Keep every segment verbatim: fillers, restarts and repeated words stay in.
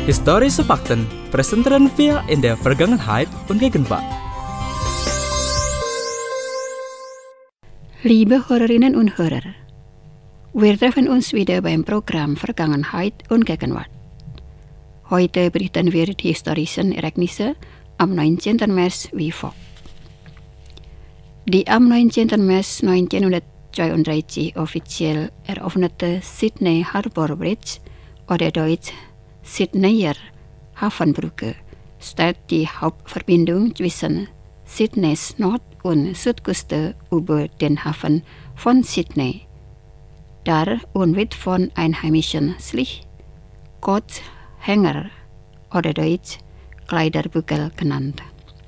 Historische Fakten präsentieren wir in der Vergangenheit und Gegenwart. Liebe Hörerinnen und Hörer, wir treffen uns wieder beim Programm Vergangenheit und Gegenwart. Heute berichten wir die historischen Ereignisse am neunzehnten März wie folgt. Die am neunzehnten März neunzehnhundertzweiunddreißig offiziell eröffnete Sydney Harbour Bridge oder Deutsch Sydneyer Hafenbrücke stellt die Hauptverbindung zwischen Sydneys Nord- und Südküste über den Hafen von Sydney dar und wird von Einheimischen schlicht Coachhänger oder Deutsch Kleiderbügel genannt.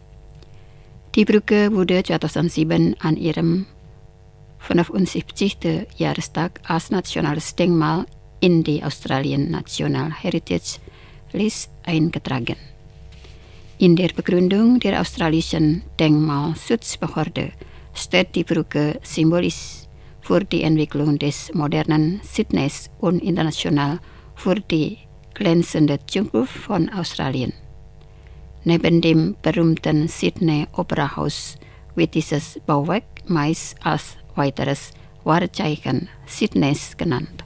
Die Brücke wurde zweitausendsieben an ihrem fünfundsiebzigsten Jahrestag als nationales Denkmal in die Australian National Heritage List eingetragen. In der Begründung der australischen Denkmalschutzbehörde steht die Brücke symbolisch für die Entwicklung des modernen Sydneys und international für die glänzende Zukunft von Australien. Neben dem berühmten Sydney Opera House wird dieses Bauwerk meist als weiteres Wahrzeichen Sydneys genannt.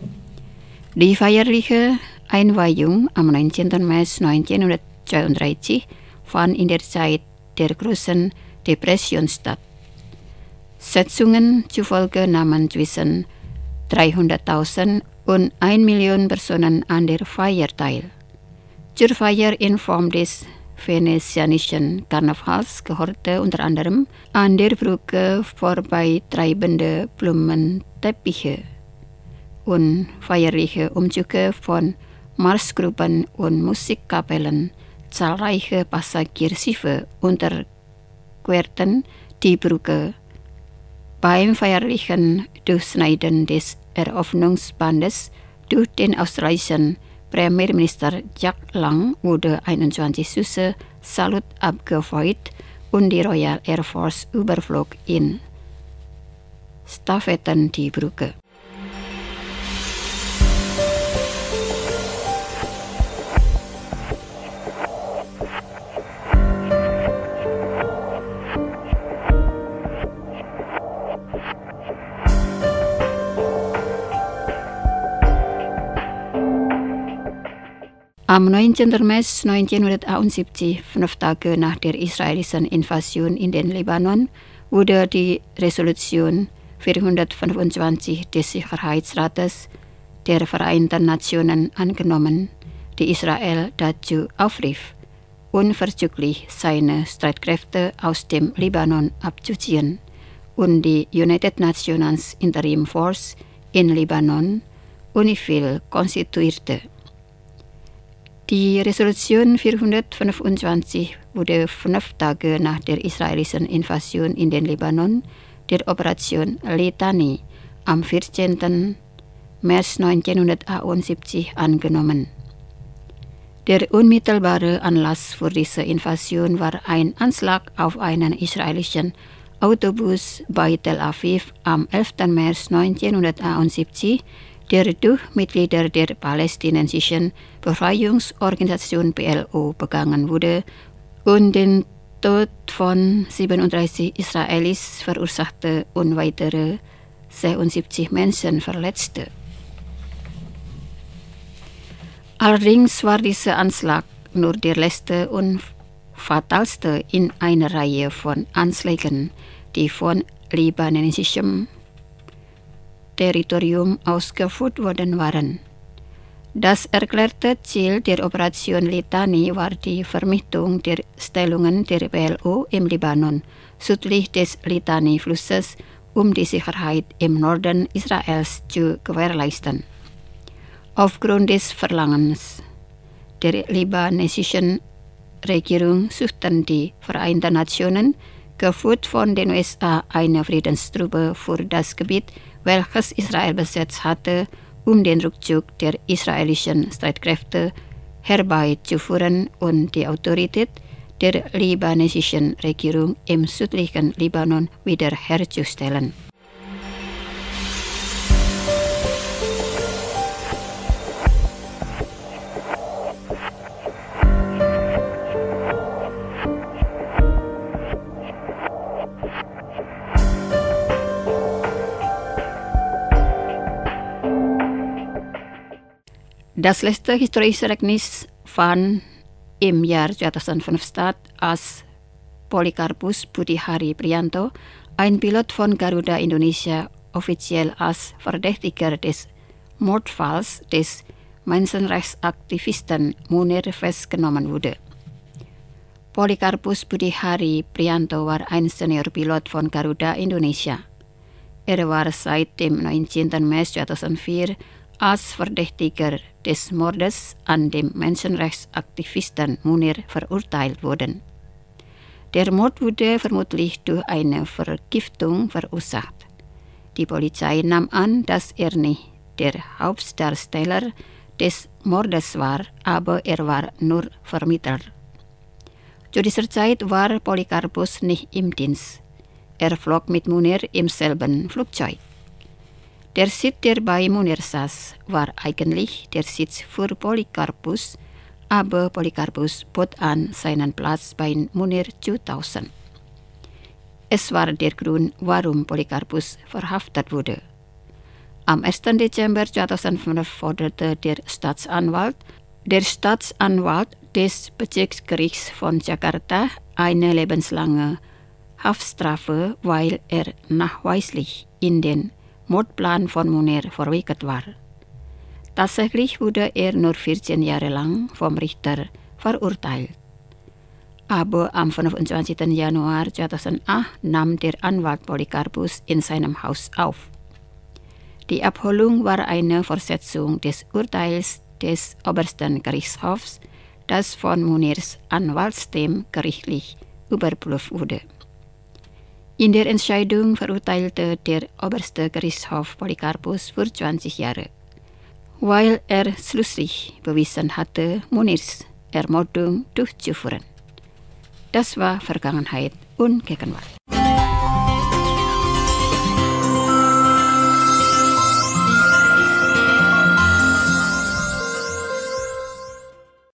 Die feierliche Einweihung am neunzehnten März neunzehnhundertzweiunddreißig fand in der Zeit der großen Depression statt. Schätzungen zufolge nahmen zwischen dreihunderttausend und eine Million Personen an der Feier teil. Zur Feier in Form des venezianischen Karnevals gehörte unter anderem an der Brücke vorbeitreibende Blumenteppiche und feierliche Umzüge von Marschgruppen und Musikkapellen. Zahlreiche Passagierschiffe unterquerten die Brücke. Beim feierlichen Durchschneiden des Eröffnungsbandes durch den australischen Premierminister Jack Lang wurde einundzwanzig Schüsse Salut abgefeuert und die Royal Air Force überflog in Stafetten die Brücke. Am neunzehnten März neunzehnhundertachtundsiebzig, fünf Tage nach der israelischen Invasion in den Libanon, wurde die Resolution vierhundertfünfundzwanzig des Sicherheitsrates der Vereinten Nationen angenommen, die Israel dazu aufrief, unverzüglich seine Streitkräfte aus dem Libanon abzuziehen und die United Nations Interim Force in Libanon, UNIFIL, konstituierte. Die Resolution vierhundertfünfundzwanzig wurde fünf Tage nach der israelischen Invasion in den Libanon, der Operation Litani, am vierzehnten März neunzehnhundertachtundsiebzig angenommen. Der unmittelbare Anlass für diese Invasion war ein Anschlag auf einen israelischen Autobus bei Tel Aviv am elften März neunzehnhundertachtundsiebzig, der durch Mitglieder der palästinensischen Befreiungsorganisation P L O begangen wurde und den Tod von siebenunddreißig Israelis verursachte und weitere siebenundsiebzig Menschen verletzte. Allerdings war dieser Anschlag nur der letzte und fatalste in einer Reihe von Anschlägen, die von libanesischem Territorium ausgeführt worden waren. Das erklärte Ziel der Operation Litani war die Vernichtung der Stellungen der P L O im Libanon südlich des Litani-Flusses, um die Sicherheit im Norden Israels zu gewährleisten. Aufgrund des Verlangens der libanesischen Regierung suchten die Vereinten Nationen, geführt von den U S A, eine Friedenstruppe für das Gebiet, welches Israel besetzt hatte, um den Rückzug der israelischen Streitkräfte herbeizuführen und die Autorität der libanesischen Regierung im südlichen Libanon wiederherzustellen. Das letzte historische Ereignis fand im Jahr zweitausendfünf statt, als Polikarpus Budihari Prianto, ein Pilot von Garuda Indonesia, offiziell als Verdächtiger des Mordfalls des Menschenrechtsaktivisten Munir festgenommen wurde. Polikarpus Budihari Prianto war ein Seniorpilot von Garuda Indonesia. Er war seit dem neunzehnten März zweitausendvier als Verdächtiger des Mordes an dem Menschenrechtsaktivisten Munir verurteilt worden. Der Mord wurde vermutlich durch eine Vergiftung verursacht. Die Polizei nahm an, dass er nicht der Hauptdarsteller des Mordes war, aber er war nur Vermittler. Zu dieser Zeit war Polikarpus nicht im Dienst. Er flog mit Munir im selben Flugzeug. Der Sitz, der bei Munir saß, war eigentlich der Sitz für Polikarpus, aber Polikarpus bot an, seinen Platz bei Munir zu tauschen. Es war der Grund, warum Polikarpus verhaftet wurde. Am ersten Dezember zweitausendfünf forderte der Staatsanwalt, der Staatsanwalt des Bezirksgerichts von Jakarta eine lebenslange Haftstrafe, weil er nachweislich in den Mordplan von Munir verwickelt war. Tatsächlich wurde er nur vierzehn Jahre lang vom Richter verurteilt. Aber am fünfundzwanzigsten Januar zweitausendacht nahm der Anwalt Polikarpus in seinem Haus auf. Die Abholung war eine Fortsetzung des Urteils des obersten Gerichtshofs, das von Munirs Anwaltsteam gerichtlich überprüft wurde. In der Entscheidung verurteilte der oberste Gerichtshof Polikarpus für zwanzig Jahre, weil er schließlich bewiesen hatte, Munirs Ermordung durchzuführen. Das war Vergangenheit und Gegenwart.